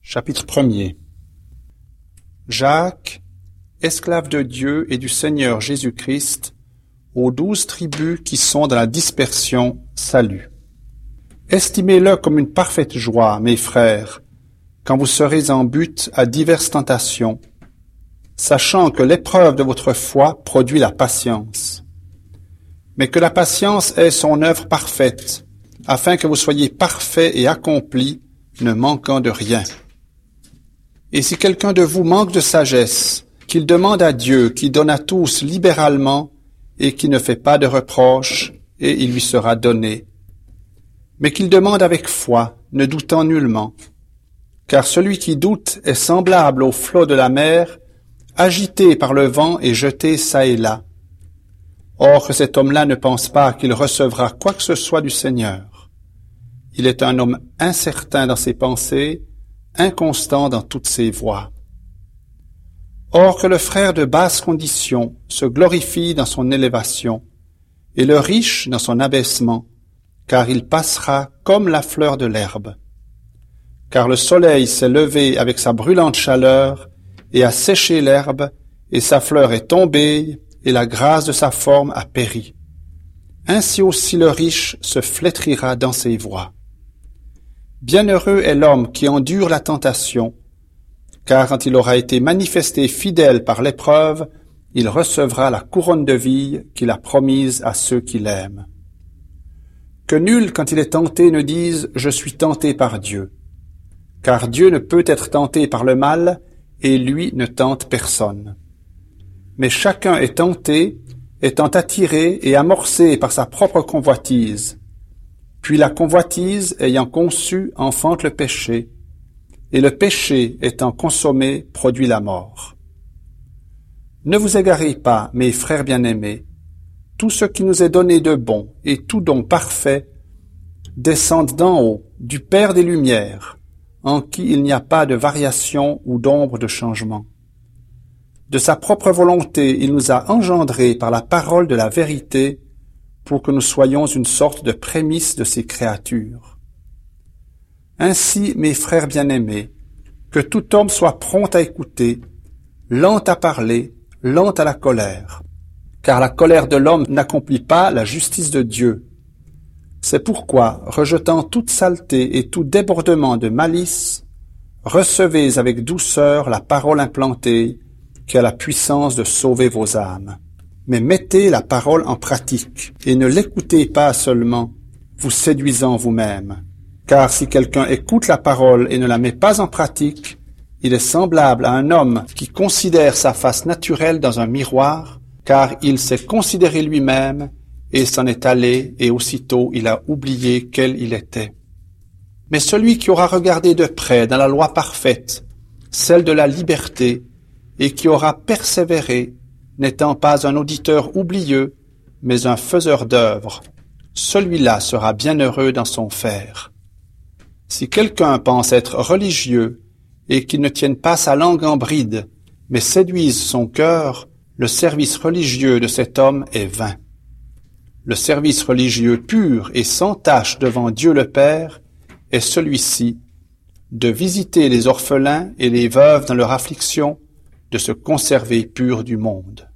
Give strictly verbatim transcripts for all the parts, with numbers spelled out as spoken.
Chapitre premier. Jacques, esclave de Dieu et du Seigneur Jésus-Christ, aux douze tribus qui sont dans la dispersion, salut. Estimez-le comme une parfaite joie, mes frères, quand vous serez en butte à diverses tentations, sachant que l'épreuve de votre foi produit la patience. Mais que la patience ait son œuvre parfaite, afin que vous soyez parfaits et accomplis, ne manquant de rien. Et si quelqu'un de vous manque de sagesse, qu'il demande à Dieu, qui donne à tous libéralement, et qui ne fait pas de reproches, et il lui sera donné. Mais qu'il demande avec foi, ne doutant nullement. Car celui qui doute est semblable au flot de la mer, agité par le vent et jeté çà et là. Or que cet homme-là ne pense pas qu'il recevra quoi que ce soit du Seigneur. Il est un homme incertain dans ses pensées, inconstant dans toutes ses voies. Or que le frère de basse condition se glorifie dans son élévation, et le riche dans son abaissement, car il passera comme la fleur de l'herbe. Car le soleil s'est levé avec sa brûlante chaleur, et a séché l'herbe, et sa fleur est tombée, et la grâce de sa forme a péri. Ainsi aussi le riche se flétrira dans ses voies. Bienheureux est l'homme qui endure la tentation, car quand il aura été manifesté fidèle par l'épreuve, il recevra la couronne de vie qu'il a promise à ceux qui l'aiment. Que nul, quand il est tenté, ne dise « Je suis tenté par Dieu », car Dieu ne peut être tenté par le mal, et lui ne tente personne. Mais chacun est tenté, étant attiré et amorcé par sa propre convoitise. Puis la convoitise, ayant conçu, enfante le péché, et le péché, étant consommé, produit la mort. Ne vous égarez pas, mes frères bien-aimés, tout ce qui nous est donné de bon et tout don parfait descend d'en haut, du Père des Lumières, en qui il n'y a pas de variation ou d'ombre de changement. De sa propre volonté, il nous a engendrés par la parole de la vérité, pour que nous soyons une sorte de prémisse de ses créatures. Ainsi, mes frères bien-aimés, que tout homme soit prompt à écouter, lent à parler, lent à la colère, car la colère de l'homme n'accomplit pas la justice de Dieu. C'est pourquoi, rejetant toute saleté et tout débordement de malice, recevez avec douceur la parole implantée, qui a la puissance de sauver vos âmes. Mais mettez la parole en pratique, et ne l'écoutez pas seulement, vous séduisant vous-même. Car si quelqu'un écoute la parole et ne la met pas en pratique, il est semblable à un homme qui considère sa face naturelle dans un miroir, car il s'est considéré lui-même, et s'en est allé, et aussitôt il a oublié quel il était. Mais celui qui aura regardé de près dans la loi parfaite, celle de la liberté, et qui aura persévéré, n'étant pas un auditeur oublieux, mais un faiseur d'œuvres, celui-là sera bienheureux dans son faire. Si quelqu'un pense être religieux et qu'il ne tienne pas sa langue en bride, mais séduise son cœur, le service religieux de cet homme est vain. Le service religieux pur et sans tache devant Dieu le Père est celui-ci, de visiter les orphelins et les veuves dans leur affliction, de se conserver pur du monde.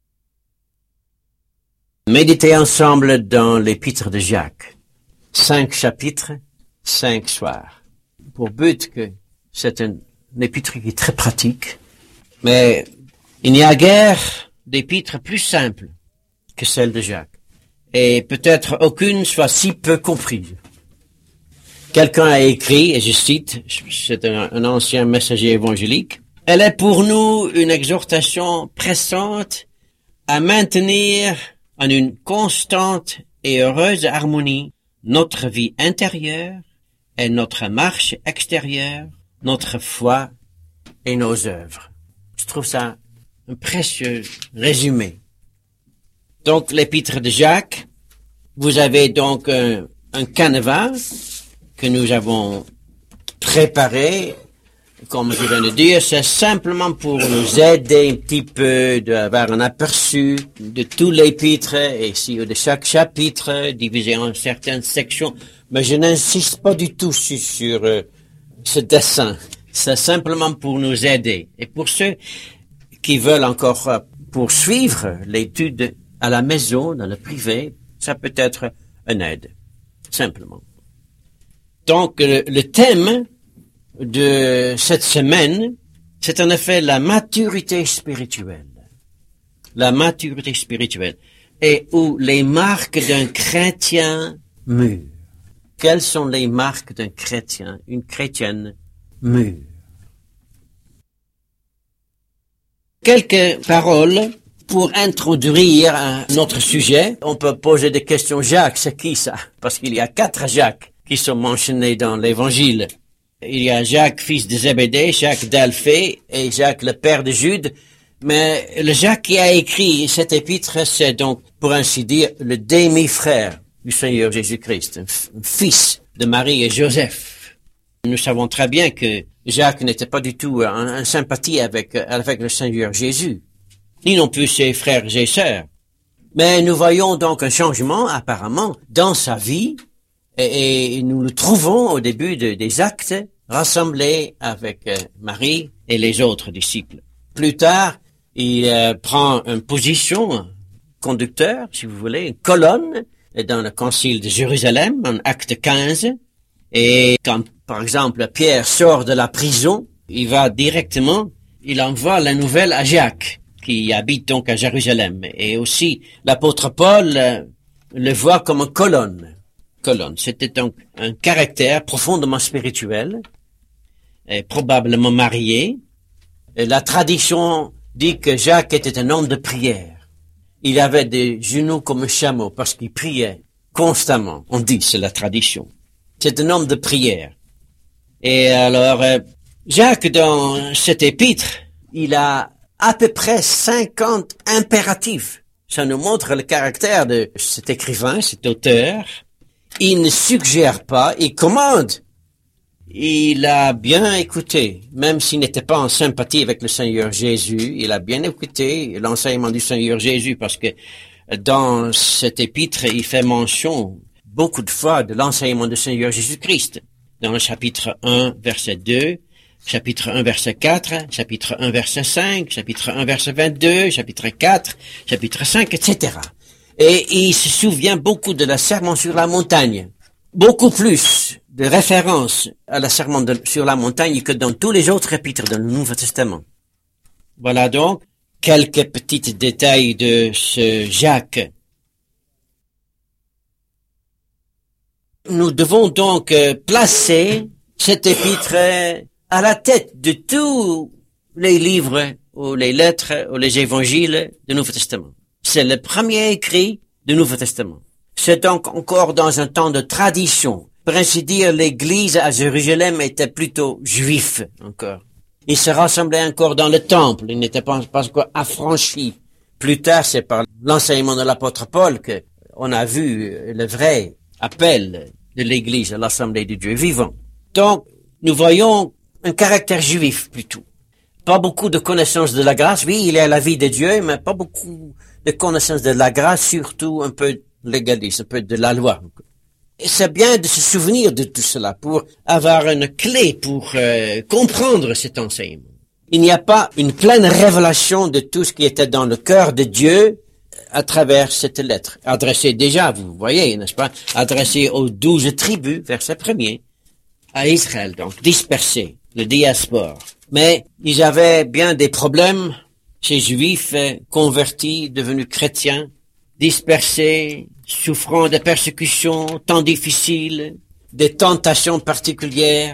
Méditez ensemble dans l'épître de Jacques. Cinq chapitres, cinq soirs. Pour but que c'est un épître qui est très pratique, mais il n'y a guère d'épître plus simple que celle de Jacques. Et peut-être aucune soit si peu comprise. Quelqu'un a écrit, et je cite, c'est un, un ancien messager évangélique, « Elle est pour nous une exhortation pressante à maintenir en une constante et heureuse harmonie notre vie intérieure et notre marche extérieure, notre foi et nos œuvres. » Je trouve ça un précieux résumé. Donc, l'épître de Jacques, vous avez donc un, un canevas que nous avons préparé. Comme je viens de dire, c'est simplement pour nous aider un petit peu d'avoir un aperçu de tout l'épître et si de chaque chapitre divisé en certaines sections. Mais je n'insiste pas du tout sur, sur euh, ce dessin. C'est simplement pour nous aider. Et pour ceux qui veulent encore poursuivre l'étude à la maison, dans le privé, ça peut être une aide, simplement. Donc, le, le thème de cette semaine, c'est en effet la maturité spirituelle. La maturité spirituelle. Et où les marques d'un chrétien mûr. Quelles sont les marques d'un chrétien, une chrétienne mûre? Quelques paroles pour introduire un autre sujet. On peut poser des questions. Jacques, c'est qui ça? Parce qu'il y a quatre Jacques qui sont mentionnés dans l'Évangile. Il y a Jacques, fils de Zébédée, Jacques d'Alphée et Jacques, le père de Jude. Mais le Jacques qui a écrit cet épître, c'est donc, pour ainsi dire, le demi-frère du Seigneur Jésus-Christ, un, f- un fils de Marie et Joseph. Nous savons très bien que Jacques n'était pas du tout en, en sympathie avec, avec le Seigneur Jésus, ni non plus ses frères et sœurs. Mais nous voyons donc un changement, apparemment, dans sa vie, et, et nous le trouvons au début de, des Actes, rassemblé avec euh, Marie et les autres disciples. Plus tard, il euh, prend une position, conducteur, si vous voulez, une colonne, dans le concile de Jérusalem, en Acte quinze, et quand, par exemple, Pierre sort de la prison, il va directement, il envoie la nouvelle à Jacques, qui habite donc à Jérusalem, et aussi l'apôtre Paul euh, le voit comme une colonne. Colonne. C'était donc un caractère profondément spirituel, et probablement marié. Et la tradition dit que Jacques était un homme de prière. Il avait des genoux comme un chameau parce qu'il priait constamment. On dit, c'est la tradition. C'est un homme de prière. Et alors, euh, Jacques, dans cet épître, il a à peu près cinquante impératifs. Ça nous montre le caractère de cet écrivain, cet auteur. Il ne suggère pas, il commande. Il a bien écouté, même s'il n'était pas en sympathie avec le Seigneur Jésus, il a bien écouté l'enseignement du Seigneur Jésus, parce que dans cet épître, il fait mention beaucoup de fois de l'enseignement du Seigneur Jésus-Christ. Dans le chapitre un, verset deux, chapitre un, verset quatre, chapitre un, verset cinq, chapitre un, verset vingt-deux, chapitre quatre, chapitre cinq, et cetera. Et il se souvient beaucoup de la sermon sur la montagne, beaucoup plus de références à la sermon de, sur la montagne que dans tous les autres épîtres dans le Nouveau Testament. Voilà donc quelques petits détails de ce Jacques. Nous devons donc placer cet épître à la tête de tous les livres ou les lettres ou les évangiles du Nouveau Testament. C'est le premier écrit du Nouveau Testament. C'est donc encore dans un temps de tradition. Pour ainsi dire, l'église à Jérusalem était plutôt juif encore. Ils se rassemblaient encore dans le temple. Ils n'étaient pas, pas encore affranchis. Plus tard, c'est par l'enseignement de l'apôtre Paul que on a vu le vrai appel de l'église à l'assemblée de Dieu vivant. Donc, nous voyons un caractère juif plutôt. Pas beaucoup de connaissances de la grâce. Oui, il y a la vie de Dieu, mais pas beaucoup de connaissances de la grâce, surtout un peu légaliste, un peu de la loi. Et c'est bien de se souvenir de tout cela pour avoir une clé pour euh, comprendre cet enseignement. Il n'y a pas une pleine révélation de tout ce qui était dans le cœur de Dieu à travers cette lettre, adressée déjà, vous voyez, n'est-ce pas, adressée aux douze tribus, verset premier, à Israël, donc dispersés, le diaspora. Mais ils avaient bien des problèmes, ces Juifs convertis, devenus chrétiens, dispersés, souffrant de persécutions, temps difficiles, des tentations particulières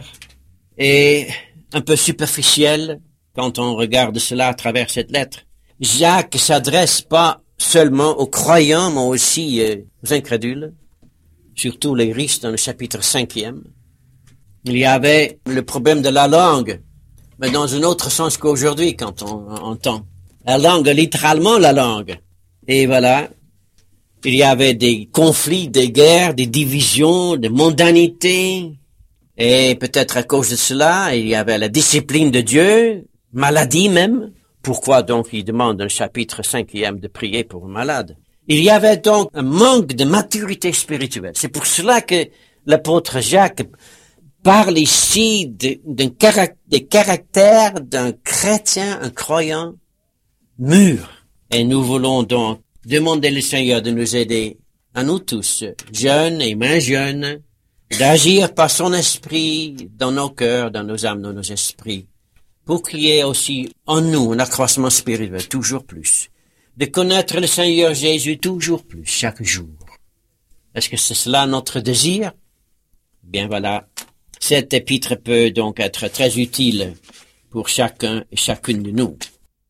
et un peu superficielles quand on regarde cela à travers cette lettre. Jacques s'adresse pas seulement aux croyants, mais aussi euh, aux incrédules, surtout les riches dans le chapitre cinquième. Il y avait le problème de la langue, mais dans un autre sens qu'aujourd'hui quand on entend. La langue, littéralement la langue. Et voilà. Il y avait des conflits, des guerres, des divisions, des mondanités. Et peut-être à cause de cela, il y avait la discipline de Dieu, maladie même. Pourquoi donc il demande dans le chapitre cinquième de prier pour un malade? Il y avait donc un manque de maturité spirituelle. C'est pour cela que l'apôtre Jacques parle ici de, d'un caract- des caractères d'un chrétien, un croyant mûr. Et nous voulons donc demander le Seigneur de nous aider, à nous tous, jeunes et moins jeunes, d'agir par son esprit dans nos cœurs, dans nos âmes, dans nos esprits, pour qu'il y ait aussi en nous un accroissement spirituel toujours plus, de connaître le Seigneur Jésus toujours plus, chaque jour. Est-ce que c'est cela notre désir? Bien voilà, cet épître peut donc être très utile pour chacun et chacune de nous.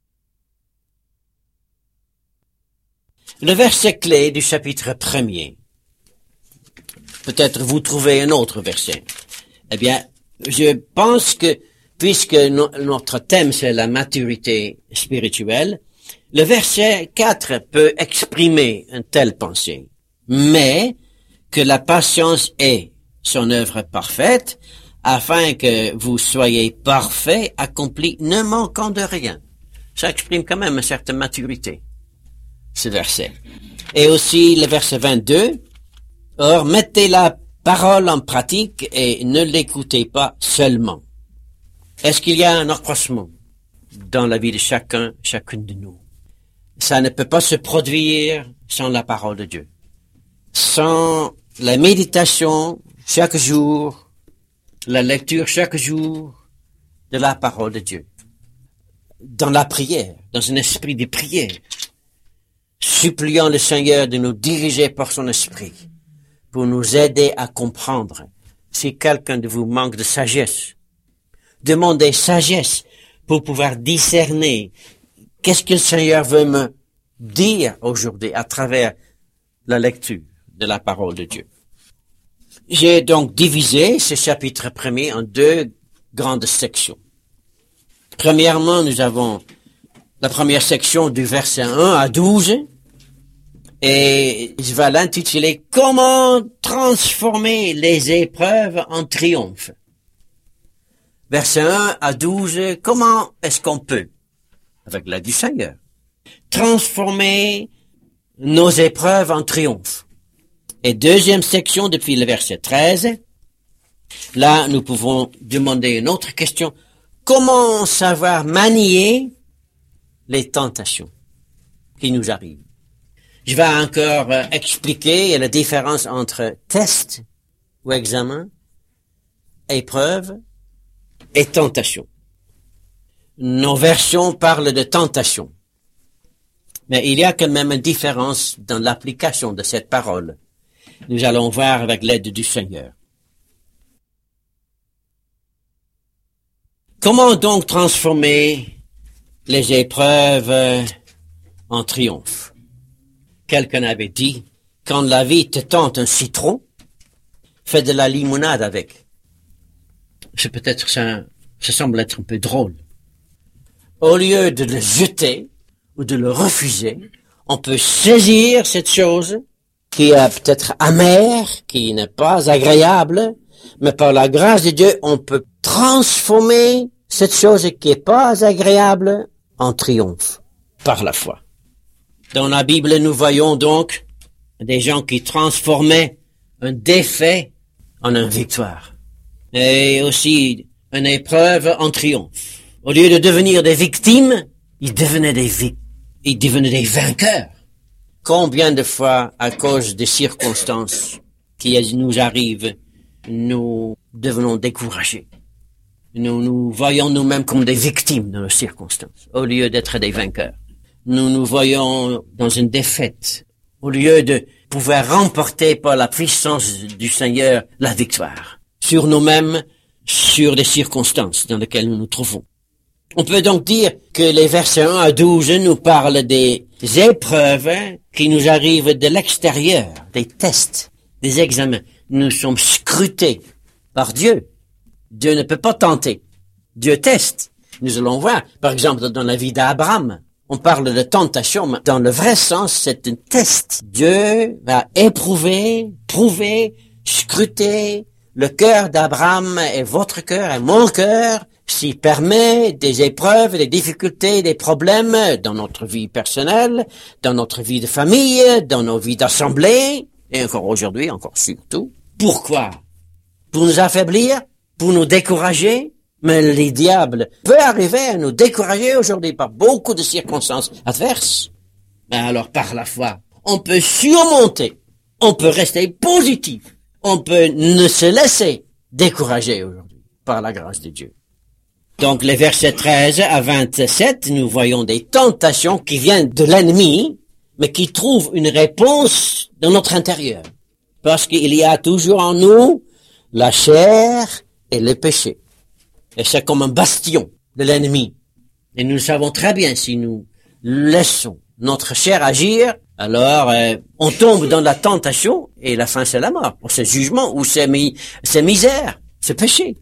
Le verset clé du chapitre premier. Peut-être vous trouvez un autre verset. Eh bien, je pense que, puisque no- notre thème c'est la maturité spirituelle, le verset quatre peut exprimer une telle pensée. Mais que la patience est son œuvre parfaite, afin que vous soyez parfaits, accomplis, ne manquant de rien. Ça exprime quand même une certaine maturité, ce verset. Et aussi le verset vingt-deux, « Or, mettez la parole en pratique et ne l'écoutez pas seulement. » Est-ce qu'il y a un accroissement dans la vie de chacun, chacune de nous? Ça ne peut pas se produire sans la parole de Dieu. Sans la méditation chaque jour, la lecture chaque jour de la parole de Dieu. Dans la prière, dans un esprit de prière, suppliant le Seigneur de nous diriger par son esprit pour nous aider à comprendre. Si quelqu'un de vous manque de sagesse, demandez sagesse pour pouvoir discerner qu'est-ce que le Seigneur veut me dire aujourd'hui à travers la lecture de la parole de Dieu. J'ai donc divisé ce chapitre premier en deux grandes sections. Premièrement, nous avons la première section du verset un à douze, et je vais l'intituler « Comment transformer les épreuves en triomphe ?» Verset un à douze, comment est-ce qu'on peut, avec l'aide du Seigneur, transformer nos épreuves en triomphe? Et deuxième section, depuis le verset treize, là, nous pouvons demander une autre question. Comment savoir manier les tentations qui nous arrivent? Je vais encore euh, expliquer la différence entre test ou examen, épreuve et tentation. Nos versions parlent de tentation, mais il y a quand même une différence dans l'application de cette parole. Nous allons voir avec l'aide du Seigneur. Comment donc transformer les épreuves en triomphe? Quelqu'un avait dit, quand la vie te tente un citron, fais de la limonade avec. C'est peut-être ça, ça semble être un peu drôle. Au lieu de le jeter ou de le refuser, on peut saisir cette chose qui est peut-être amère, qui n'est pas agréable, mais par la grâce de Dieu, on peut transformer cette chose qui est pas agréable en triomphe par la foi. Dans la Bible, nous voyons donc des gens qui transformaient un défait en une victoire. Et aussi une épreuve en triomphe. Au lieu de devenir des victimes, ils devenaient des vic- ils devenaient des vainqueurs. Combien de fois, à cause des circonstances qui nous arrivent, nous devenons découragés. Nous nous voyons nous-mêmes comme des victimes de nos circonstances, au lieu d'être des vainqueurs. Nous nous voyons dans une défaite, au lieu de pouvoir remporter par la puissance du Seigneur la victoire sur nous-mêmes, sur les circonstances dans lesquelles nous nous trouvons. On peut donc dire que les versets un à douze nous parlent des épreuves qui nous arrivent de l'extérieur, des tests, des examens. Nous sommes scrutés par Dieu. Dieu ne peut pas tenter. Dieu teste. Nous allons voir, par exemple, dans la vie d'Abraham, on parle de tentation, mais dans le vrai sens, c'est un test. Dieu va éprouver, prouver, scruter le cœur d'Abraham et votre cœur et mon cœur, s'il permet des épreuves, des difficultés, des problèmes dans notre vie personnelle, dans notre vie de famille, dans nos vies d'assemblée, et encore aujourd'hui, encore surtout. Pourquoi? Pour nous affaiblir? pour nous décourager, mais le diable peut arriver à nous décourager aujourd'hui par beaucoup de circonstances adverses. Mais alors, par la foi, on peut surmonter, on peut rester positif, on peut ne se laisser décourager aujourd'hui par la grâce de Dieu. Donc, les versets treize à vingt-sept, nous voyons des tentations qui viennent de l'ennemi, mais qui trouvent une réponse dans notre intérieur. Parce qu'il y a toujours en nous la chair et le péché. Et c'est comme un bastion de l'ennemi. Et nous savons très bien, si nous laissons notre chair agir, alors euh, on tombe dans la tentation, et la fin c'est la mort, c'est jugement, ou c'est, mi- c'est misère, c'est péché.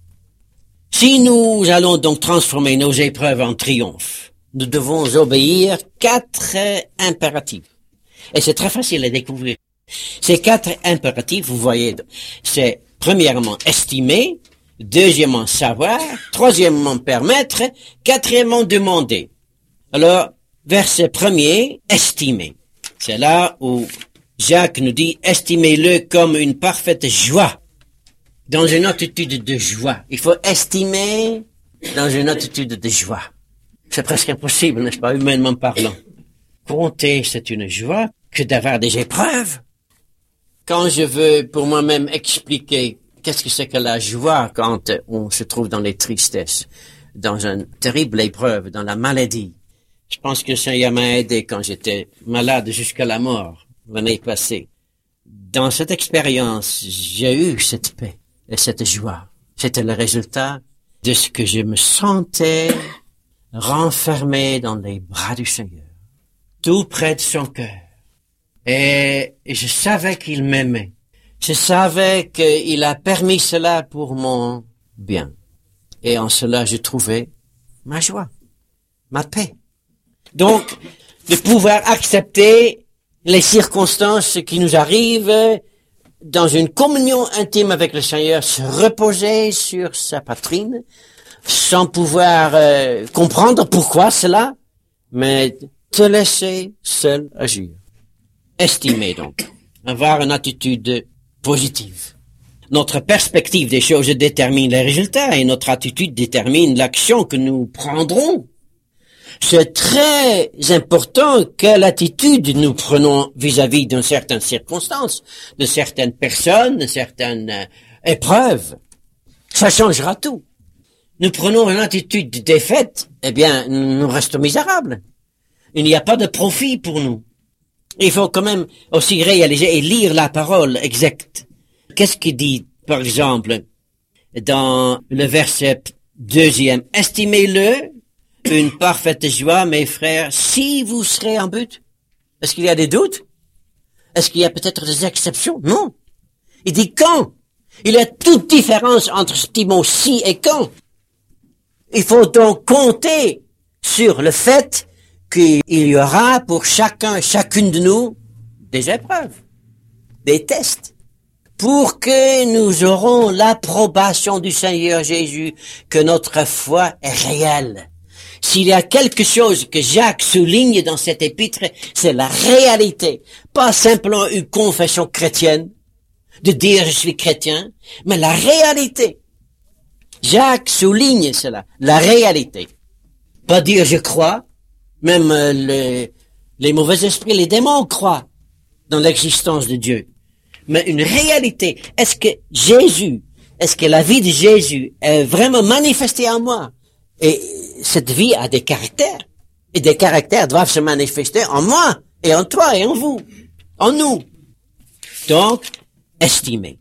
Si nous allons donc transformer nos épreuves en triomphe, nous devons obéir quatre impératifs. Et c'est très facile à découvrir. Ces quatre impératifs, vous voyez, c'est premièrement estimer, deuxièmement savoir, troisièmement permettre, quatrièmement demander. Alors, verset premier, estimer. C'est là où Jacques nous dit, estimez-le comme une parfaite joie. Dans une attitude de joie. Il faut estimer dans une attitude de joie. C'est presque impossible, n'est-ce pas, humainement parlant. Compter, c'est une joie que d'avoir des épreuves. Quand je veux pour moi-même expliquer qu'est-ce que c'est que la joie quand on se trouve dans les tristesses, dans une terrible épreuve, dans la maladie. Je pense que le Seigneur m'a aidé quand j'étais malade jusqu'à la mort, l'année passée. Dans cette expérience, j'ai eu cette paix. Et cette joie, c'était le résultat de ce que je me sentais renfermé dans les bras du Seigneur, tout près de son cœur. Et je savais qu'il m'aimait. Je savais qu'il a permis cela pour mon bien. Et en cela, je trouvais ma joie, ma paix. Donc, de pouvoir accepter les circonstances qui nous arrivent, dans une communion intime avec le Seigneur, se reposer sur sa poitrine, sans pouvoir euh, comprendre pourquoi cela, mais te laisser seul agir. Estimer donc, avoir une attitude positive. Notre perspective des choses détermine les résultats et notre attitude détermine l'action que nous prendrons. C'est très important quelle attitude nous prenons vis-à-vis d'une certaine circonstance, de certaines personnes, de certaines euh, épreuves. Ça changera tout. Nous prenons une attitude de défaite, eh bien, nous restons misérables. Il n'y a pas de profit pour nous. Il faut quand même aussi réaliser et lire la parole exacte. Qu'est-ce qu'il dit, par exemple, dans le verset deuxième? Estimez-le une parfaite joie, mes frères, si vous serez en but. Est-ce qu'il y a des doutes? Est-ce qu'il y a peut-être des exceptions? Non. Il dit quand. Il y a toute différence entre ce petit mot si et quand. Il faut donc compter sur le fait qu'il y aura pour chacun, chacune de nous, des épreuves, des tests, pour que nous aurons l'approbation du Seigneur Jésus, que notre foi est réelle. S'il y a quelque chose que Jacques souligne dans cet épître, c'est la réalité. Pas simplement une confession chrétienne, de dire je suis chrétien, mais la réalité. Jacques souligne cela, la réalité. Pas dire je crois, même euh, les, les mauvais esprits, les démons croient dans l'existence de Dieu. Mais une réalité, est-ce que Jésus, est-ce que la vie de Jésus est vraiment manifestée en moi? Et cette vie a des caractères. Et des caractères doivent se manifester en moi, et en toi, et en vous, en nous. Donc, estimer.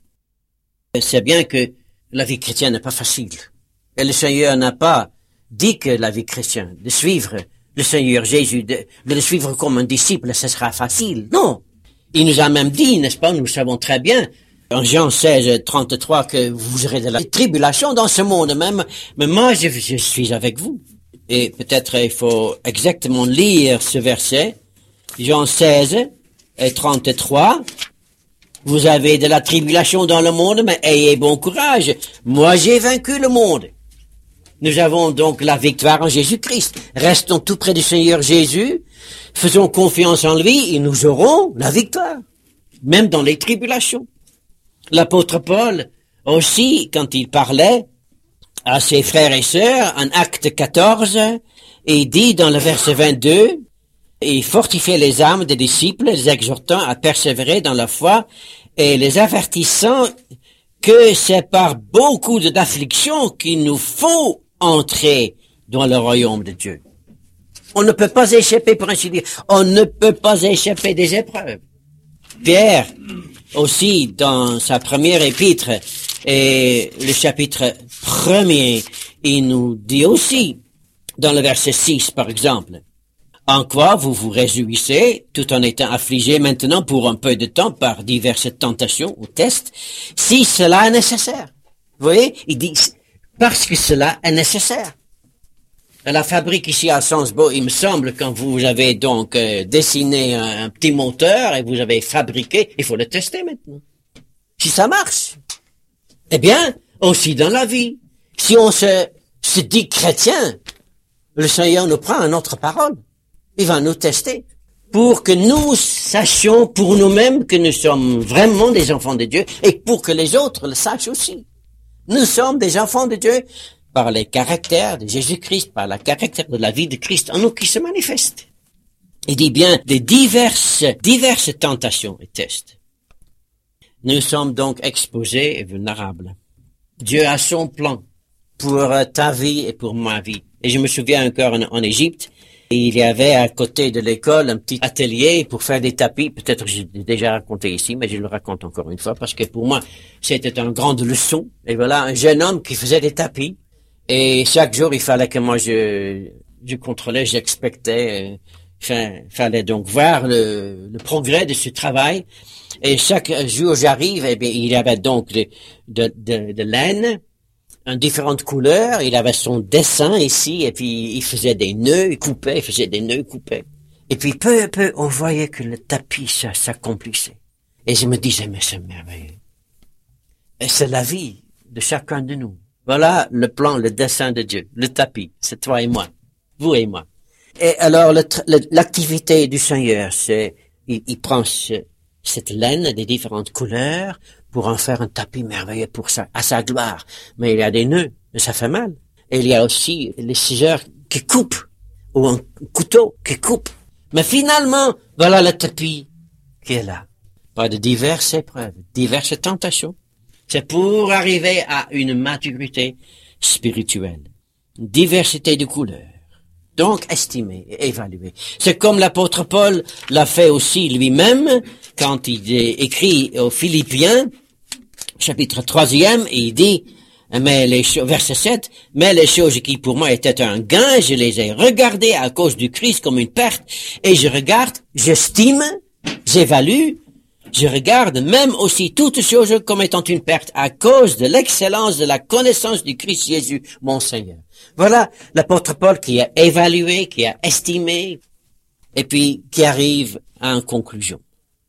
C'est bien que la vie chrétienne n'est pas facile. Et le Seigneur n'a pas dit que la vie chrétienne, de suivre le Seigneur Jésus, de, de le suivre comme un disciple, ce sera facile. Non. Il nous a même dit, n'est-ce pas, nous savons très bien, en Jean seize, trente-trois, que vous aurez de la tribulation dans ce monde même, mais moi, je, je suis avec vous. Et peut-être il faut exactement lire ce verset, Jean seize et trente-trois. Vous avez de la tribulation dans le monde, mais ayez bon courage. Moi, j'ai vaincu le monde. Nous avons donc la victoire en Jésus-Christ. Restons tout près du Seigneur Jésus, faisons confiance en lui et nous aurons la victoire, même dans les tribulations. L'apôtre Paul, Aussi, quand il parlait à ses frères et sœurs, en Acte quatorze, il dit dans le verset vingt-deux, « Il fortifiait les âmes des disciples, les exhortant à persévérer dans la foi et les avertissant que c'est par beaucoup d'afflictions qu'il nous faut entrer dans le royaume de Dieu. » On ne peut pas échapper, pour ainsi dire, on ne peut pas échapper des épreuves. Pierre, aussi, dans sa première épître, et le chapitre premier, il nous dit aussi, dans le verset six, par exemple, « En quoi vous vous réjouissez, tout en étant affligés maintenant pour un peu de temps par diverses tentations ou tests, si cela est nécessaire. » Vous voyez, il dit, parce que cela est nécessaire. À la fabrique ici à Sansbo, il me semble, quand vous avez donc euh, dessiné un, un petit moteur et vous avez fabriqué, il faut le tester maintenant. Si ça marche. Eh bien, aussi dans la vie. Si on se, se dit chrétien, le Seigneur nous prend à notre parole. Il va nous tester pour que nous sachions pour nous-mêmes que nous sommes vraiment des enfants de Dieu et pour que les autres le sachent aussi. Nous sommes des enfants de Dieu par les caractères de Jésus-Christ, par le caractère de la vie de Christ en nous qui se manifeste. Il dit bien des diverses, diverses tentations et tests. Nous sommes donc exposés et vulnérables. Dieu a son plan pour ta vie et pour ma vie. Et je me souviens encore en, en Égypte, il y avait à côté de l'école un petit atelier pour faire des tapis. Peut-être que j'ai déjà raconté ici, mais je le raconte encore une fois parce que pour moi, c'était une grande leçon. Et voilà, un jeune homme qui faisait des tapis. Et chaque jour, il fallait que moi, je, je contrôlais, j'expectais. Enfin, il fallait donc voir le, le progrès de ce travail. Et chaque jour, j'arrive, et bien, il y avait donc de, de, de, de laine, en différentes couleurs. Il avait son dessin ici, et puis il faisait des nœuds, il coupait, il faisait des nœuds, il coupait. Et puis peu à peu, on voyait que le tapis ça, s'accomplissait. Et je me disais, mais c'est merveilleux. Et c'est la vie de chacun de nous. Voilà le plan, le dessin de Dieu, le tapis, c'est toi et moi, vous et moi. Et alors, le, le, l'activité du Seigneur, c'est, il, il prend ce, cette laine des différentes couleurs pour en faire un tapis merveilleux pour sa, à sa gloire. Mais il y a des nœuds, et ça fait mal. Et il y a aussi les scisseurs qui coupent, ou un couteau qui coupe. Mais finalement, voilà le tapis qui est là. Par de diverses épreuves, diverses tentations. C'est pour arriver à une maturité spirituelle. Une diversité de couleurs. Donc, estimer et évaluer. C'est comme l'apôtre Paul l'a fait aussi lui-même quand il écrit aux Philippiens, chapitre troisième, et il dit, mais les choses, verset sept, mais les choses qui pour moi étaient un gain, je les ai regardées à cause du Christ comme une perte, et je regarde, j'estime, j'évalue, je regarde même aussi toutes choses comme étant une perte à cause de l'excellence de la connaissance du Christ Jésus, mon Seigneur. Voilà l'apôtre Paul qui a évalué, qui a estimé, et puis qui arrive à une conclusion.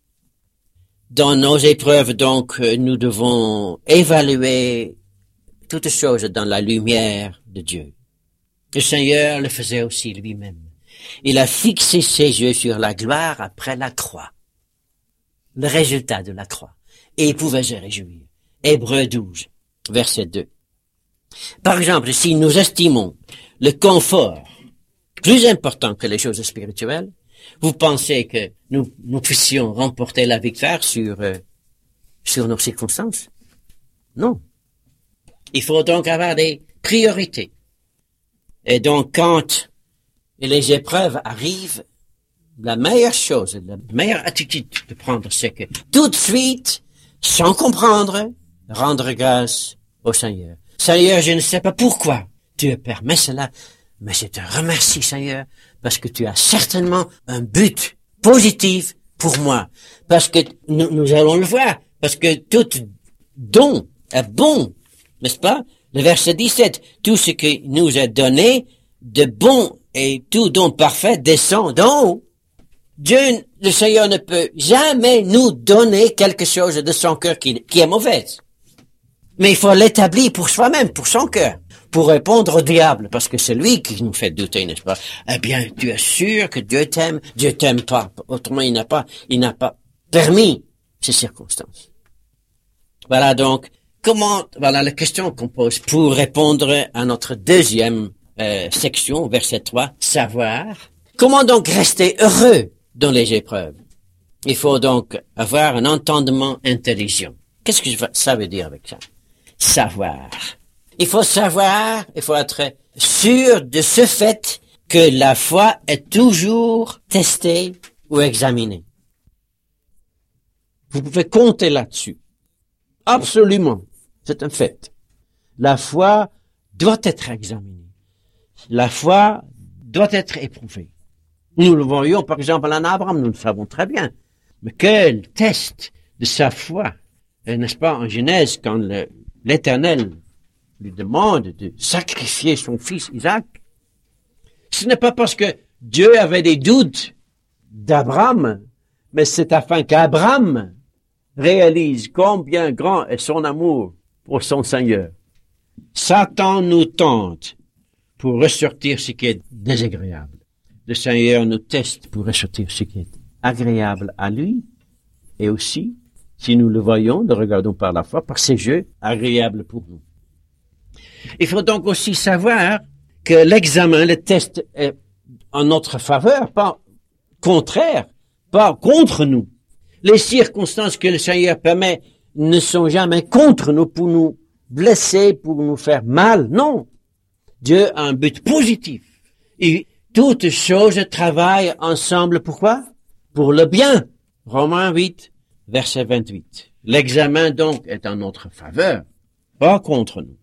Dans nos épreuves, donc, nous devons évaluer toutes choses dans la lumière de Dieu. Le Seigneur le faisait aussi lui-même. Il a fixé ses yeux sur la gloire après la croix. Le résultat de la croix. Et il pouvait se réjouir. Hébreux douze, verset deux. Par exemple, si nous estimons le confort plus important que les choses spirituelles, vous pensez que nous, nous puissions remporter la victoire sur, euh, sur nos circonstances? Non. Il faut donc avoir des priorités. Et donc, quand les épreuves arrivent, la meilleure chose, la meilleure attitude de prendre, c'est que tout de suite, sans comprendre, rendre grâce au Seigneur. Seigneur, je ne sais pas pourquoi tu permets cela, mais je te remercie, Seigneur, parce que tu as certainement un but positif pour moi. Parce que nous, nous allons le voir, parce que tout don est bon, n'est-ce pas? Le verset dix-sept, tout ce qui nous est donné de bon et tout don parfait descend d'en haut. Dieu, le Seigneur ne peut jamais nous donner quelque chose de son cœur qui, qui est mauvaise. Mais il faut l'établir pour soi-même, pour son cœur, pour répondre au diable, parce que c'est lui qui nous fait douter, n'est-ce pas? Eh bien, tu es sûr que Dieu t'aime, Dieu t'aime pas. Autrement, il n'a pas, il n'a pas permis ces circonstances. Voilà donc, comment, voilà la question qu'on pose pour répondre à notre deuxième euh, section, verset trois, savoir. Comment donc rester heureux dans les épreuves? Il faut donc avoir un entendement intelligent. Qu'est-ce que ça veut dire avec ça? Savoir. Il faut savoir, il faut être sûr de ce fait que la foi est toujours testée ou examinée. Vous pouvez compter là-dessus. Absolument. C'est un fait. La foi doit être examinée. La foi doit être éprouvée. Nous le voyons, par exemple, en Abraham, nous le savons très bien. Mais quel test de sa foi, n'est-ce pas, en Genèse, quand le, l'Éternel lui demande de sacrifier son fils Isaac. Ce n'est pas parce que Dieu avait des doutes d'Abraham, mais c'est afin qu'Abraham réalise combien grand est son amour pour son Seigneur. Satan nous tente pour ressortir ce qui est désagréable. Le Seigneur nous teste pour ressortir ce qui est agréable à lui, et aussi, si nous le voyons, le regardons par la foi, par ses jeux agréables pour nous. Il faut donc aussi savoir que l'examen, le test est en notre faveur, pas contraire, pas contre nous. Les circonstances que le Seigneur permet ne sont jamais contre nous pour nous blesser, pour nous faire mal. Non. Dieu a un but positif. Et toutes choses travaillent ensemble. Pourquoi? Pour le bien. Romains huit, verset vingt-huit. L'examen donc est en notre faveur, pas contre nous.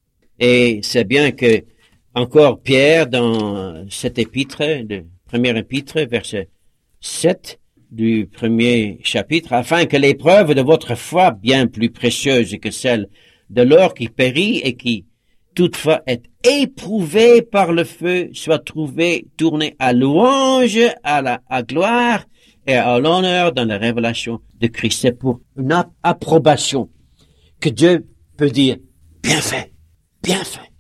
Et c'est bien que, encore Pierre, dans cet épître, le premier épître, verset sept du premier chapitre, afin que l'épreuve de votre foi, bien plus précieuse que celle de l'or qui périt et qui, toutefois, est éprouvée par le feu, soit trouvée, tournée à louange, à la à gloire et à l'honneur dans la révélation de Christ. C'est pour une ap- approbation que Dieu peut dire, bien fait, bien fait.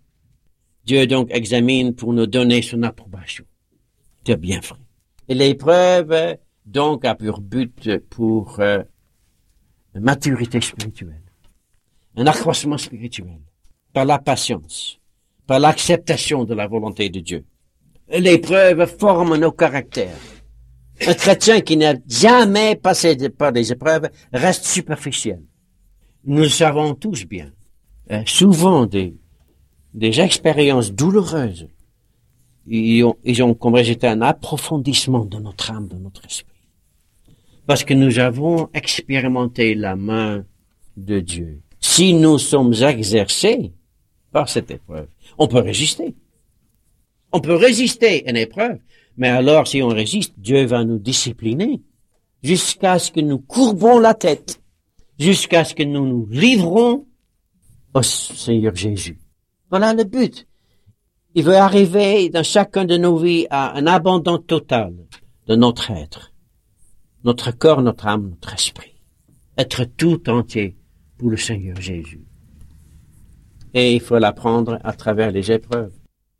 Dieu donc examine pour nous donner son approbation. C'est bien fait. Et l'épreuve, donc, a pour but pour euh, une maturité spirituelle, un accroissement spirituel, par la patience, par l'acceptation de la volonté de Dieu. L'épreuve forme nos caractères. Un chrétien qui n'a jamais passé par des épreuves reste superficiel. Nous le savons tous bien. Euh, souvent, des, des expériences douloureuses, ils ont, ils ont comme résultat un approfondissement de notre âme, de notre esprit. Parce que nous avons expérimenté la main de Dieu. Si nous sommes exercés par cette épreuve, on peut résister. On peut résister à une épreuve, mais alors si on résiste, Dieu va nous discipliner jusqu'à ce que nous courbons la tête, jusqu'à ce que nous nous livrons au Seigneur Jésus. Voilà le but. Il veut arriver dans chacun de nos vies à un abandon total de notre être, notre corps, notre âme, notre esprit. Être tout entier pour le Seigneur Jésus. Et il faut l'apprendre à travers les épreuves.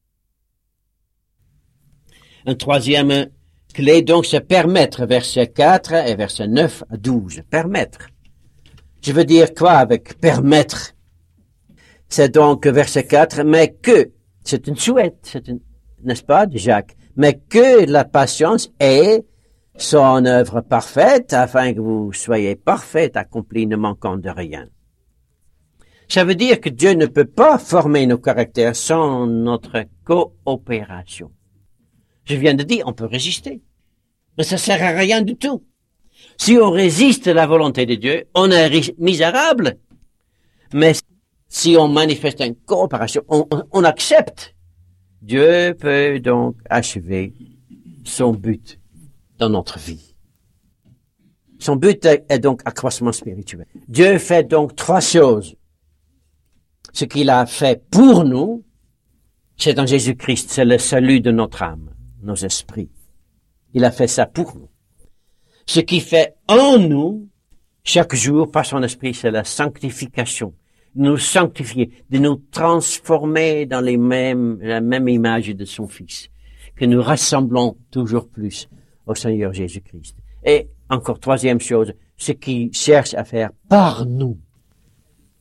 Un troisième clé, donc, c'est permettre, verset quatre et verset neuf à douze. Permettre. Je veux dire quoi avec permettre? C'est donc verset quatre, mais que, c'est une souhaite, c'est une, n'est-ce pas, de Jacques, mais que la patience ait son œuvre parfaite, afin que vous soyez parfaits, accomplis, ne manquant de rien. Ça veut dire que Dieu ne peut pas former nos caractères sans notre coopération. Je viens de dire, on peut résister, mais ça sert à rien du tout. Si on résiste à la volonté de Dieu, on est misérable. Mais si on manifeste une coopération, on, on, on accepte. Dieu peut donc achever son but dans notre vie. Son but est donc accroissement spirituel. Dieu fait donc trois choses. Ce qu'il a fait pour nous, c'est dans Jésus-Christ, c'est le salut de notre âme, nos esprits. Il a fait ça pour nous. Ce qu'il fait en nous, chaque jour, par son esprit, c'est la sanctification. Nous sanctifier, de nous transformer dans les mêmes, la même image de son Fils, que nous rassemblons toujours plus au Seigneur Jésus-Christ. Et encore troisième chose, ce qu'il cherche à faire par nous.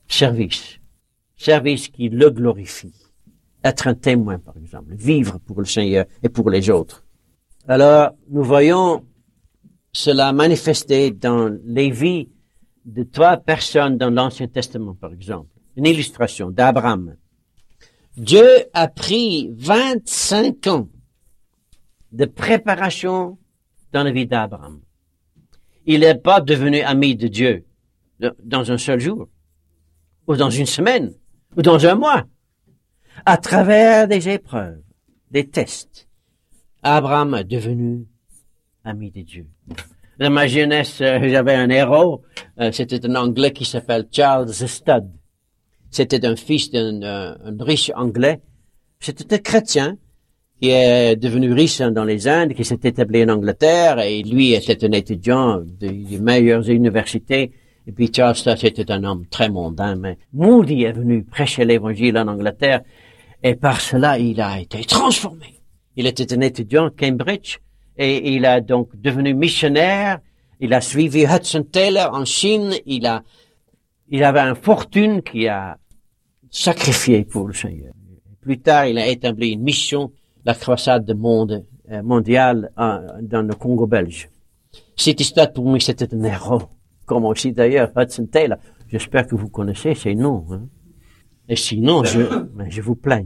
service. Service qui le glorifie. Être un témoin, par exemple. Vivre pour le Seigneur et pour les autres. Alors, nous voyons cela manifesté dans les vies de trois personnes dans l'Ancien Testament, par exemple. Une illustration d'Abraham. Dieu a pris vingt-cinq ans de préparation dans la vie d'Abraham. Il n'est pas devenu ami de Dieu dans un seul jour, ou dans une semaine, ou dans un mois. À travers des épreuves, des tests, Abraham est devenu ami de Dieu. Dans ma jeunesse, euh, j'avais un héros, euh, c'était un Anglais qui s'appelle Charles Studd. C'était un fils d'un euh, un riche Anglais. C'était un chrétien qui est devenu riche dans les Indes, qui s'est établi en Angleterre, et lui était un étudiant des, des meilleures universités. Et puis Charles Studd était un homme très mondain, mais Moody est venu prêcher l'évangile en Angleterre, et par cela, il a été transformé. Il était un étudiant à Cambridge, et il a donc devenu missionnaire. Il a suivi Hudson Taylor en Chine. Il a, il avait une fortune qu'il a sacrifiée pour le Seigneur. Plus tard, il a établi une mission, la croisade monde, euh, mondiale euh, dans le Congo belge. Cet stade, pour moi, c'était un héros. Comme aussi d'ailleurs Hudson Taylor. J'espère que vous connaissez ces noms, hein. Et sinon, je, ben, je vous plaigne.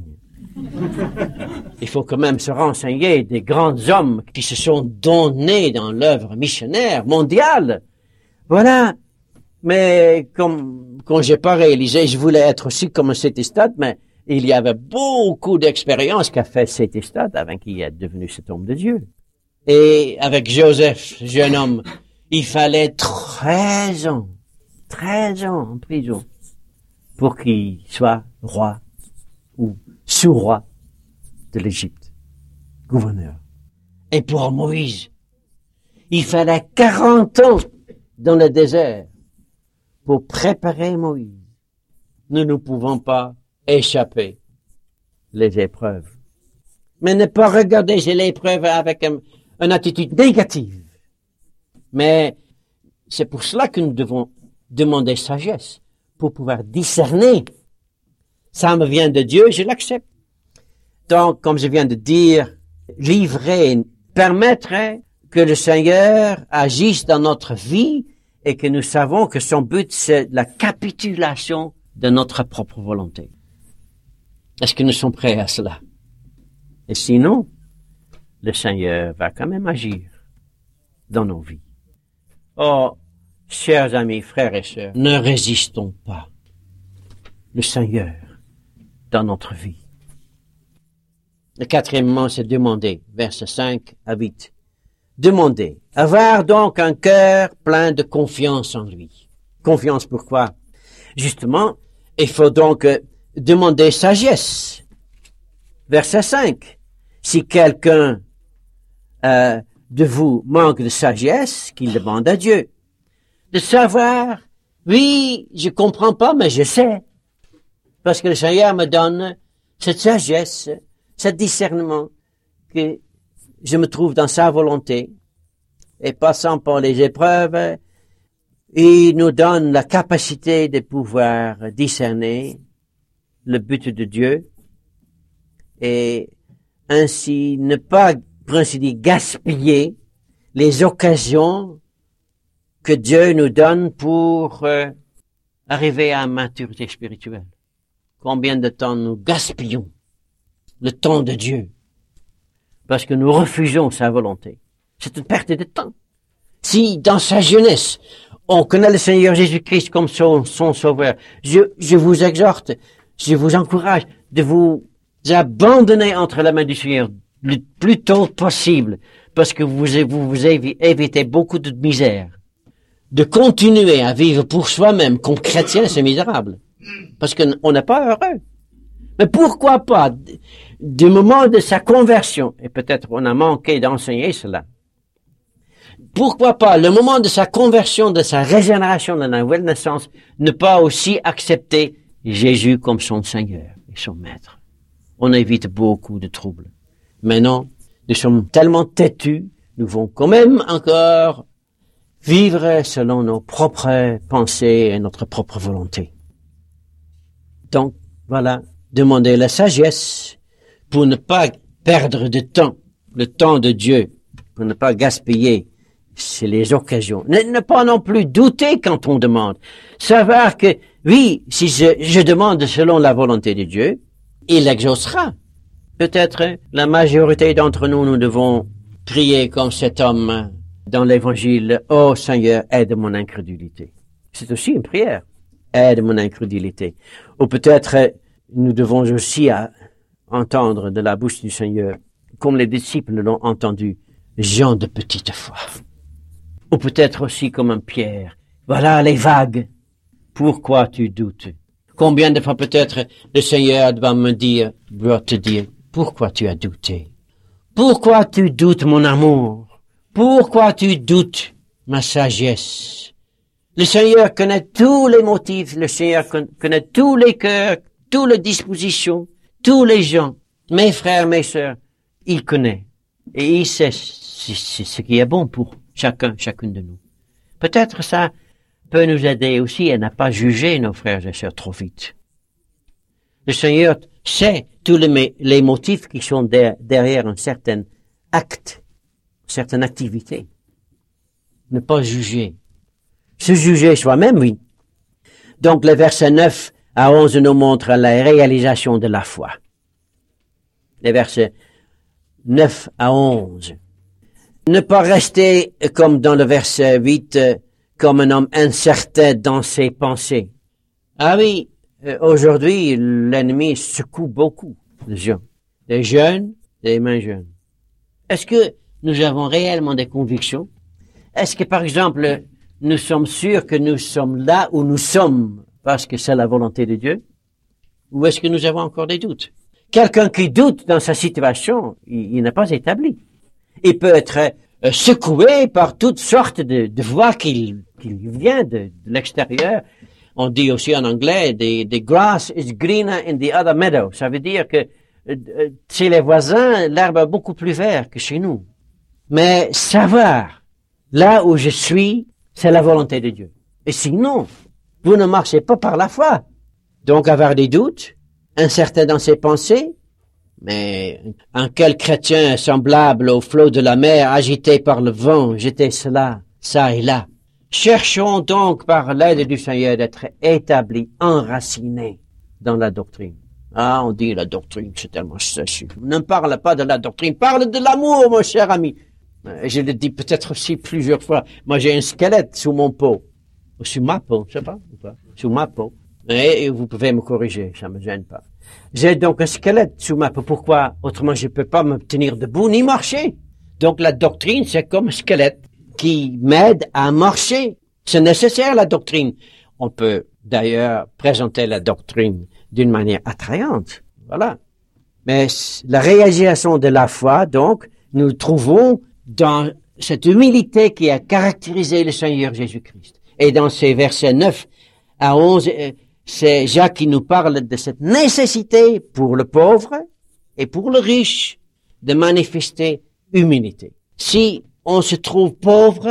Il faut quand même se renseigner des grands hommes qui se sont donnés dans l'œuvre missionnaire mondiale. Voilà. Mais comme, quand j'ai pas réalisé, je voulais être aussi comme cet stade, mais il y avait beaucoup d'expériences qu'a fait cet stade avant qu'il est devenu cet homme de Dieu. Et avec Joseph, jeune homme, il fallait treize ans, treize ans en prison pour qu'il soit roi ou sous-roi de l'Égypte, gouverneur. Et pour Moïse, il fallait quarante ans dans le désert pour préparer Moïse. Nous ne pouvons pas échapper les épreuves. Mais ne pas regarder les épreuves avec un, une attitude négative. Mais c'est pour cela que nous devons demander sagesse, pour pouvoir discerner. Ça me vient de Dieu, je l'accepte. Donc, comme je viens de dire, livrer, permettre que le Seigneur agisse dans notre vie et que nous savons que son but, c'est la capitulation de notre propre volonté. Est-ce que nous sommes prêts à cela? Et sinon, le Seigneur va quand même agir dans nos vies. Oh, chers amis, frères et sœurs, ne résistons pas le Seigneur dans notre vie. Le quatrièmement, c'est demander, versets cinq à huit. Demandez. Avoir donc un cœur plein de confiance en lui. Confiance pourquoi? Justement, il faut donc euh, demander sagesse. Verset cinq. Si quelqu'un euh, de vous manque de sagesse, qu'il demande à Dieu. De savoir, oui, je comprends pas, mais je sais. Parce que le Seigneur me donne cette sagesse, ce discernement que je me trouve dans sa volonté. Et passant par les épreuves, il nous donne la capacité de pouvoir discerner le but de Dieu et ainsi ne pas, pour ainsi dire, gaspiller les occasions que Dieu nous donne pour euh, arriver à une maturité spirituelle. Combien de temps nous gaspillons le temps de Dieu parce que nous refusons sa volonté. C'est une perte de temps. Si dans sa jeunesse, on connaît le Seigneur Jésus-Christ comme son, son sauveur, je, je vous exhorte, je vous encourage de vous abandonner entre la main du Seigneur le plus tôt possible, parce que vous vous, vous évitez beaucoup de misère. De continuer à vivre pour soi-même comme chrétien, c'est misérable, parce qu'on n'est pas heureux. Mais pourquoi pas, du moment de sa conversion, et peut-être on a manqué d'enseigner cela, pourquoi pas, le moment de sa conversion, de sa régénération, de la nouvelle naissance, ne pas aussi accepter Jésus comme son Seigneur et son Maître. On évite beaucoup de troubles. Maintenant, nous sommes tellement têtus, nous devons quand même encore vivre selon nos propres pensées et notre propre volonté. Donc, voilà, demandez la sagesse pour ne pas perdre de temps, le temps de Dieu, pour ne pas gaspiller. C'est les occasions. Ne, ne pas non plus douter quand on demande. Savoir que, oui, si je, je demande selon la volonté de Dieu, il exaucera. Peut-être la majorité d'entre nous, nous devons prier comme cet homme dans l'évangile. « Oh Seigneur, aide mon incrédulité. » C'est aussi une prière. Aide mon incrédulité. Ou peut-être nous devons aussi à, entendre de la bouche du Seigneur, comme les disciples l'ont entendu, gens de petite foi. Ou peut-être aussi comme un Pierre. Voilà les vagues. Pourquoi tu doutes? Combien de fois peut-être le Seigneur va me dire, va te dire, pourquoi tu as douté? Pourquoi tu doutes mon amour? Pourquoi tu doutes ma sagesse? Le Seigneur connaît tous les motifs, le Seigneur connaît tous les cœurs, toutes les dispositions, tous les gens, mes frères, mes sœurs, il connaît. Et il sait ce qui est bon pour chacun, chacune de nous. Peut-être ça peut nous aider aussi à ne pas juger nos frères et sœurs trop vite. Le Seigneur sait tous les, les motifs qui sont der, derrière un certain acte, une certaine activité. Ne pas juger. Se juger soi-même, oui. Donc le verset neuf à onze nous montre la réalisation de la foi. Les versets neuf à onze. Ne pas rester comme dans le verset huit, comme un homme incertain dans ses pensées. Ah oui, aujourd'hui, l'ennemi secoue beaucoup de gens, des jeunes, des moins jeunes. Est-ce que nous avons réellement des convictions? Est-ce que, par exemple, nous sommes sûrs que nous sommes là où nous sommes parce que c'est la volonté de Dieu? Ou est-ce que nous avons encore des doutes? Quelqu'un qui doute dans sa situation, il, il n'est pas établi. Il peut être euh, secoué par toutes sortes de, de voix qui, qui lui viennent de, de l'extérieur. On dit aussi en anglais, the, the grass is greener in the other meadow. Ça veut dire que euh, chez les voisins, l'herbe est beaucoup plus verte que chez nous. Mais savoir, là où je suis, c'est la volonté de Dieu. Et sinon, vous ne marchez pas par la foi. Donc avoir des doutes, incertain dans ses pensées, mais un quel chrétien semblable au flot de la mer agité par le vent, jeter cela, ça et là. Cherchons donc par l'aide du Seigneur d'être établis, enracinés dans la doctrine. Ah, on dit la doctrine, c'est tellement sèche. Ne parle pas de la doctrine, parle de l'amour, mon cher ami. Je le dis peut-être aussi plusieurs fois. Moi, j'ai un squelette sous mon peau. Ou sous ma peau, je sais pas, ou pas. Sous ma peau. Et vous pouvez me corriger, ça me gêne pas. J'ai donc un squelette sous ma peau. Pourquoi? Autrement, je peux pas me tenir debout ni marcher. Donc, la doctrine, c'est comme un squelette qui m'aide à marcher. C'est nécessaire, la doctrine. On peut d'ailleurs présenter la doctrine d'une manière attrayante. Voilà. Mais la réalisation de la foi, donc, nous le trouvons dans cette humilité qui a caractérisé le Seigneur Jésus-Christ. Et dans ces versets neuf à onze, c'est Jacques qui nous parle de cette nécessité pour le pauvre et pour le riche de manifester humilité. Si on se trouve pauvre,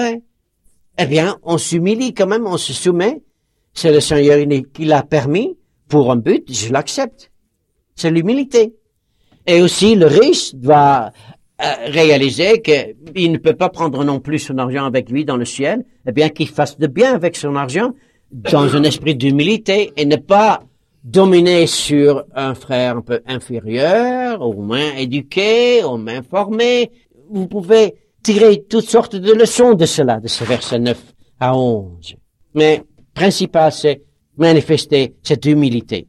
eh bien, on s'humilie quand même, on se soumet. C'est le Seigneur qui l'a permis pour un but, je l'accepte. C'est l'humilité. Et aussi, le riche doit réaliser qu'il ne peut pas prendre non plus son argent avec lui dans le ciel, eh bien qu'il fasse de bien avec son argent dans un esprit d'humilité et ne pas dominer sur un frère un peu inférieur, ou moins éduqué, ou moins formé. Vous pouvez tirer toutes sortes de leçons de cela, de ce verset neuf à onze. Mais principal, c'est manifester cette humilité.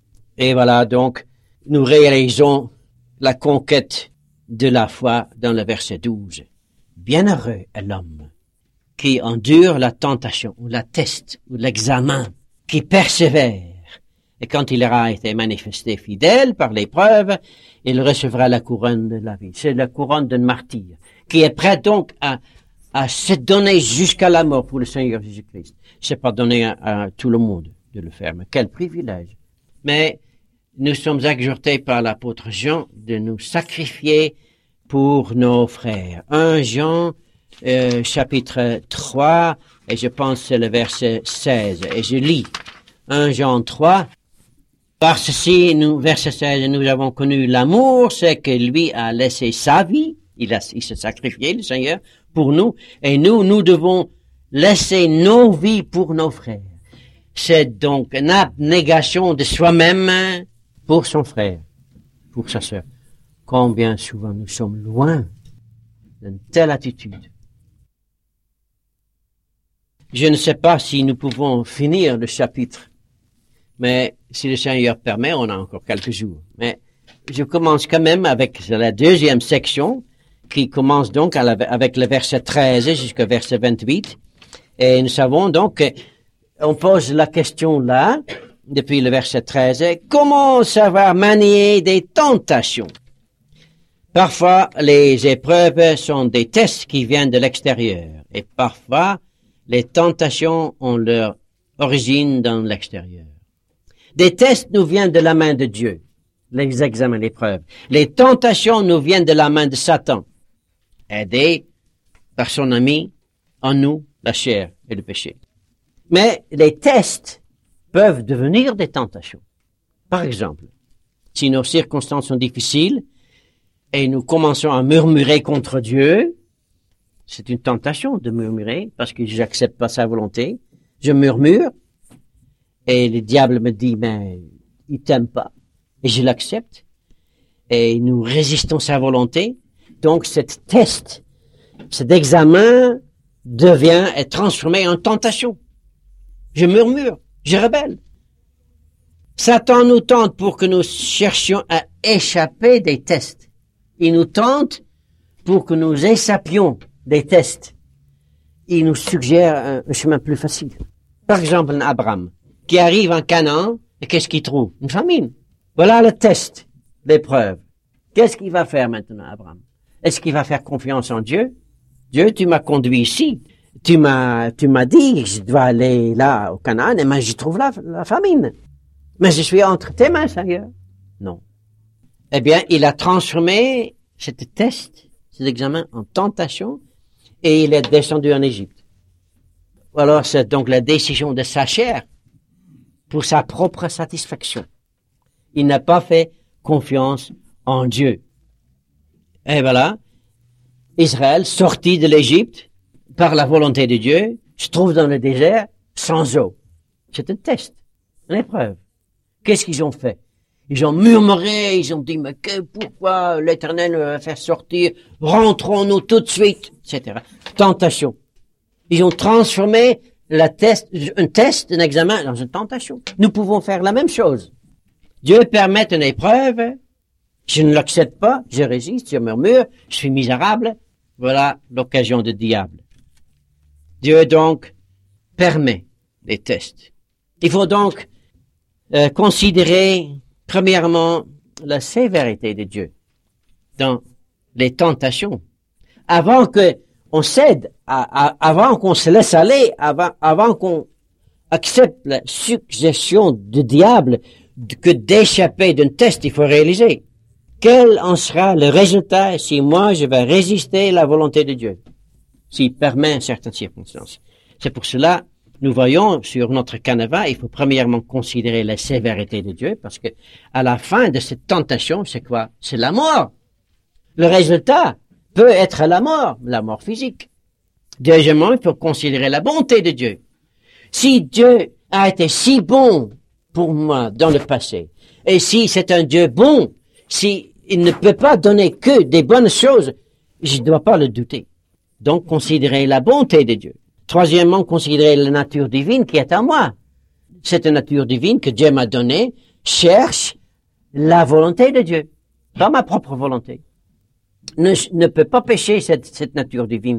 Et voilà, donc, nous réalisons la conquête de la foi dans le verset douze. Bienheureux est l'homme qui endure la tentation, ou la teste, ou l'examen, qui persévère. Et quand il aura été manifesté fidèle par l'épreuve, il recevra la couronne de la vie. C'est la couronne d'un martyr, qui est prêt donc à, à se donner jusqu'à la mort pour le Seigneur Jésus-Christ. C'est pas donné à, à tout le monde de le faire, mais quel privilège. Mais nous sommes exhortés par l'apôtre Jean de nous sacrifier pour nos frères. un Jean, euh, chapitre trois, et je pense que c'est le verset seize, et je lis. un Jean trois, Par ceci, nous, verset seize, nous avons connu l'amour, c'est que lui a laissé sa vie, il a, il s'est sacrifié, le Seigneur, pour nous, et nous, nous devons laisser nos vies pour nos frères. C'est donc une abnégation de soi-même pour son frère, pour sa sœur. Combien souvent nous sommes loin d'une telle attitude. Je ne sais pas si nous pouvons finir le chapitre, mais si le Seigneur permet, on a encore quelques jours. Mais je commence quand même avec la deuxième section, qui commence donc avec le verset treize jusqu'au verset vingt-huit. Et nous savons donc, on pose la question là, depuis le verset treize, comment savoir manier des tentations? Parfois, les épreuves sont des tests qui viennent de l'extérieur, et parfois, les tentations ont leur origine dans l'extérieur. Des tests nous viennent de la main de Dieu, les examens, les preuves. Les tentations nous viennent de la main de Satan, aidé par son ami, en nous, la chair et le péché. Mais les tests peuvent devenir des tentations. Par exemple, si nos circonstances sont difficiles et nous commençons à murmurer contre Dieu, c'est une tentation de murmurer parce que j'accepte pas sa volonté. Je murmure et le diable me dit, mais il t'aime pas. Et je l'accepte. Et nous résistons sa volonté. Donc, cet test, cet examen devient, est transformé en tentation. Je murmure, je rebelle. Satan nous tente pour que nous cherchions à échapper des tests. Il nous tente pour que nous échappions des tests. Il nous suggère un, un chemin plus facile. Par exemple, Abraham, qui arrive en Canaan, et qu'est-ce qu'il trouve? Une famine. Voilà le test, l'épreuve. Qu'est-ce qu'il va faire maintenant, Abraham? Est-ce qu'il va faire confiance en Dieu? Dieu, tu m'as conduit ici. Tu m'as, tu m'as dit que je dois aller là, au Canaan, et moi, j'y trouve la, la famine. Mais je suis entre tes mains, Seigneur. Non. Eh bien, il a transformé cet test, cet examen, en tentation, et il est descendu en Égypte. Alors, c'est donc la décision de sa chair pour sa propre satisfaction. Il n'a pas fait confiance en Dieu. Et voilà, Israël, sorti de l'Égypte par la volonté de Dieu, se trouve dans le désert sans eau. C'est un test, une épreuve. Qu'est-ce qu'ils ont fait? Ils ont murmuré, ils ont dit, mais que, pourquoi l'Éternel va faire sortir? Rentrons-nous tout de suite, et cetera. Tentation. Ils ont transformé la test, un test, un examen dans une tentation. Nous pouvons faire la même chose. Dieu permet une épreuve, je ne l'accepte pas, je résiste, je murmure, je suis misérable. Voilà l'occasion du diable. Dieu donc permet les tests. Il faut donc euh, considérer premièrement la sévérité de Dieu dans les tentations. Avant que on cède, à, à, avant qu'on se laisse aller, avant, avant qu'on accepte la suggestion du diable que d'échapper d'un test, il faut réaliser quel en sera le résultat si moi je vais résister à la volonté de Dieu, s'il permet certaines circonstances. C'est pour cela, nous voyons sur notre canevas, il faut premièrement considérer la sévérité de Dieu, parce que à la fin de cette tentation, c'est quoi? C'est la mort. Le résultat peut être la mort, la mort physique. Deuxièmement, il faut considérer la bonté de Dieu. Si Dieu a été si bon pour moi dans le passé, et si c'est un Dieu bon, si il ne peut pas donner que des bonnes choses, je ne dois pas le douter. Donc, considérer la bonté de Dieu. Troisièmement, considérer la nature divine qui est en moi. Cette nature divine que Dieu m'a donnée cherche la volonté de Dieu, pas ma propre volonté. Ne, ne peut pas pécher cette, cette nature divine.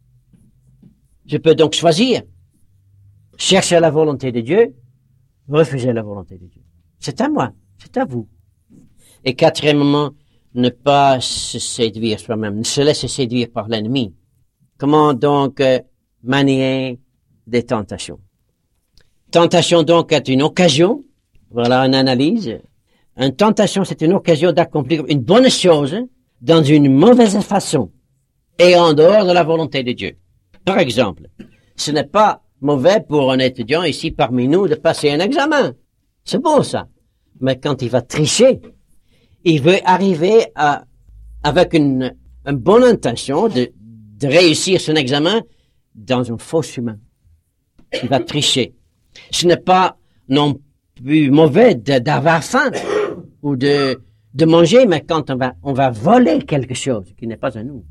Je peux donc choisir. Chercher la volonté de Dieu, refuser la volonté de Dieu. C'est à moi, c'est à vous. Et quatrièmement, ne pas se séduire soi-même, ne se laisser séduire par l'ennemi. Comment donc euh, manier des tentations? Tentation donc est une occasion, voilà une analyse. Une tentation, c'est une occasion d'accomplir une bonne chose dans une mauvaise façon et en dehors de la volonté de Dieu. Par exemple, ce n'est pas mauvais pour un étudiant ici parmi nous de passer un examen. C'est bon ça. Mais quand il va tricher, il veut arriver à, avec une, une bonne intention de, de réussir son examen dans un faux chemin. Il va tricher. Ce n'est pas non plus mauvais de, d'avoir faim ou de, de manger, mais quand on va, on va voler quelque chose qui n'est pas à nous.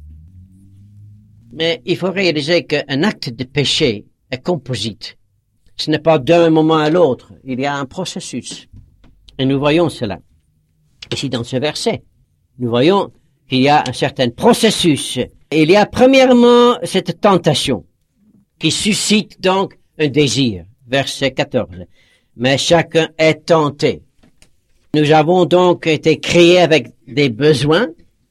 Mais il faut réaliser qu'un acte de péché est composite. Ce n'est pas d'un moment à l'autre. Il y a un processus. Et nous voyons cela. Ici, dans ce verset, nous voyons qu'il y a un certain processus. Il y a premièrement cette tentation qui suscite donc un désir. Verset quatorze. Mais chacun est tenté. Nous avons donc été créés avec des besoins.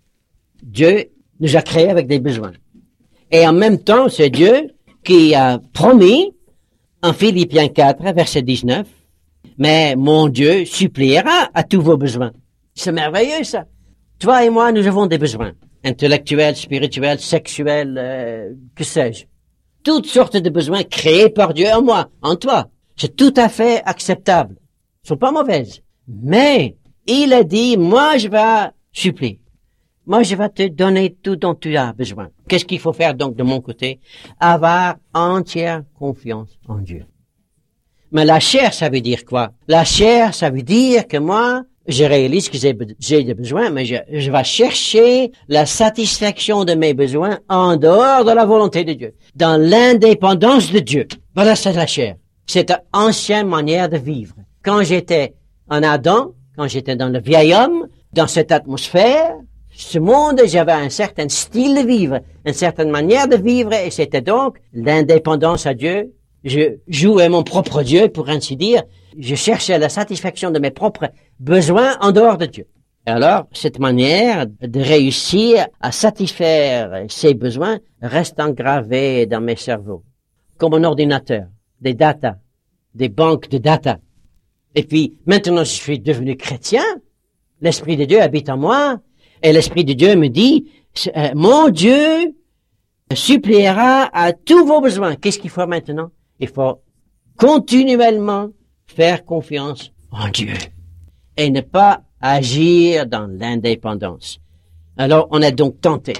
Dieu nous a créés avec des besoins. Et en même temps, c'est Dieu qui a promis en Philippiens quatre, verset dix-neuf, mais mon Dieu suppliera à tous vos besoins. C'est merveilleux, ça. Toi et moi, nous avons des besoins. Intellectuels, spirituels, sexuels, euh, que sais-je. Toutes sortes de besoins créés par Dieu en moi, en toi. C'est tout à fait acceptable. Ils sont pas mauvaises. Mais, il a dit, moi, je vais supplier. Moi, je vais te donner tout dont tu as besoin. Qu'est-ce qu'il faut faire donc de mon côté? Avoir entière confiance en Dieu. Mais la chair, ça veut dire quoi? La chair, ça veut dire que moi, je réalise que j'ai, j'ai des besoins, mais je, je vais chercher la satisfaction de mes besoins en dehors de la volonté de Dieu, dans l'indépendance de Dieu. Voilà, c'est la chair. C'est une ancienne manière de vivre. Quand j'étais en Adam, quand j'étais dans le vieil homme, dans cette atmosphère, ce monde, j'avais un certain style de vivre, une certaine manière de vivre, et c'était donc l'indépendance à Dieu. Je jouais mon propre Dieu, pour ainsi dire. Je cherchais la satisfaction de mes propres besoins en dehors de Dieu. Et alors, cette manière de réussir à satisfaire ces besoins reste engravée dans mes cerveaux, comme un ordinateur, des data, des banques de data. Et puis, maintenant, je suis devenu chrétien. L'Esprit de Dieu habite en moi. Et l'Esprit de Dieu me dit, euh, mon Dieu suppliera à tous vos besoins. Qu'est-ce qu'il faut maintenant? Il faut continuellement faire confiance en Dieu et ne pas agir dans l'indépendance. Alors, on est donc tenté.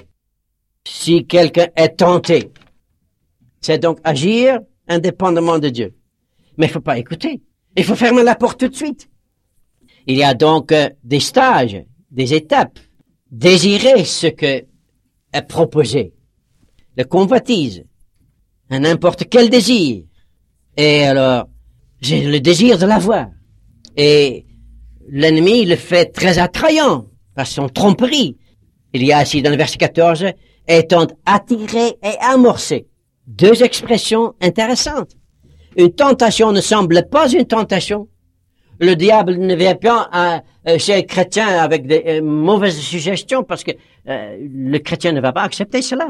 Si quelqu'un est tenté, c'est donc agir indépendamment de Dieu. Mais il faut pas écouter. Il faut fermer la porte tout de suite. Il y a donc euh, des stages, des étapes. Désirer ce que est proposé. Le convoitise. À n'importe quel désir. Et alors, j'ai le désir de l'avoir. Et l'ennemi le fait très attrayant par son tromperie. Il y a ici dans le verset quatorze, étant attiré et amorcé. Deux expressions intéressantes. Une tentation ne semble pas une tentation. Le diable ne vient pas à, euh, chez les chrétiens avec des euh, mauvaises suggestions parce que euh, le chrétien ne va pas accepter cela.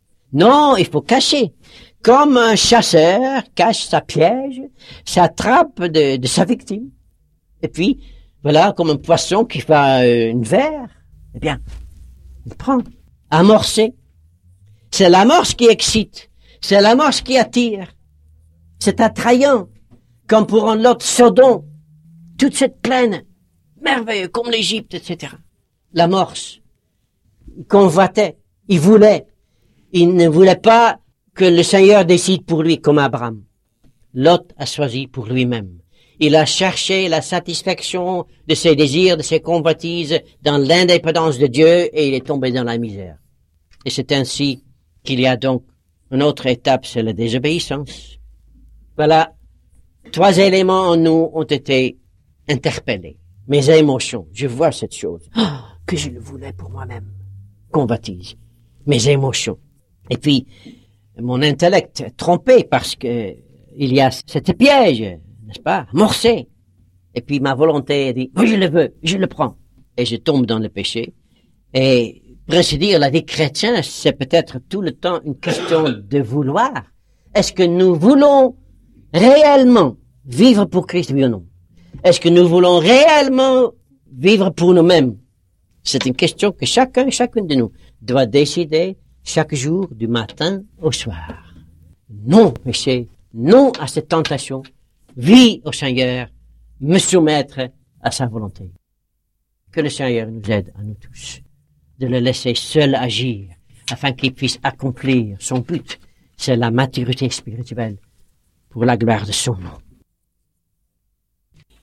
Non, il faut cacher. Comme un chasseur cache sa piège, sa trappe de, de sa victime. Et puis, voilà, comme un poisson qui fait euh, une verre, eh bien, il prend. Amorcer. C'est l'amorce qui excite. C'est l'amorce qui attire. C'est attrayant. Comme pour un lot Sodome. Toute cette plaine, merveilleux, comme l'Égypte, et cetera. L'amorce. Il convoitait. Il voulait. Il ne voulait pas que le Seigneur décide pour lui, comme Abraham. Lot a choisi pour lui-même. Il a cherché la satisfaction de ses désirs, de ses convoitises, dans l'indépendance de Dieu, et il est tombé dans la misère. Et c'est ainsi qu'il y a donc une autre étape, c'est la désobéissance. Voilà. Trois éléments en nous ont été interpellés. Mes émotions. Je vois cette chose. Oh, que je le voulais pour moi-même. Convoitise. Mes émotions. Et puis, mon intellect trompé parce que il y a cette piège, n'est-ce pas? Amorcé. Et puis ma volonté dit, oui, je le veux, je le prends. Et je tombe dans le péché. Et, pour ainsi dire, la vie chrétienne, c'est peut-être tout le temps une question de vouloir. Est-ce que nous voulons réellement vivre pour Christ, oui ou non? Est-ce que nous voulons réellement vivre pour nous-mêmes? C'est une question que chacun, chacune de nous doit décider chaque jour du matin au soir. Non, péché, non à cette tentation. Vie au Seigneur, me soumettre à sa volonté. Que le Seigneur nous aide à nous tous, de le laisser seul agir, afin qu'il puisse accomplir son but, c'est la maturité spirituelle, pour la gloire de son nom.